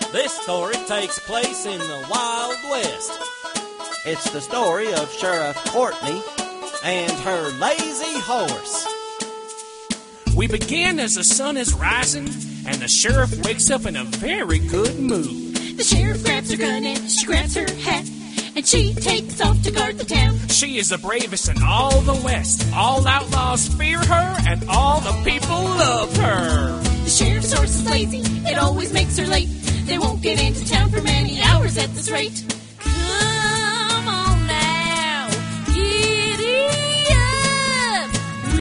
This story takes place in the Wild West. It's the story of Sheriff Courtney and her lazy horse. We begin as the sun is rising, and the sheriff wakes up in a very good mood. The sheriff grabs her gun and she grabs her hat, and she takes off to guard the town. She is the bravest in all the West. All outlaws fear her, and all the people love her. The sheriff's horse is lazy, it always makes her late. They won't get into town for many hours at this rate. Come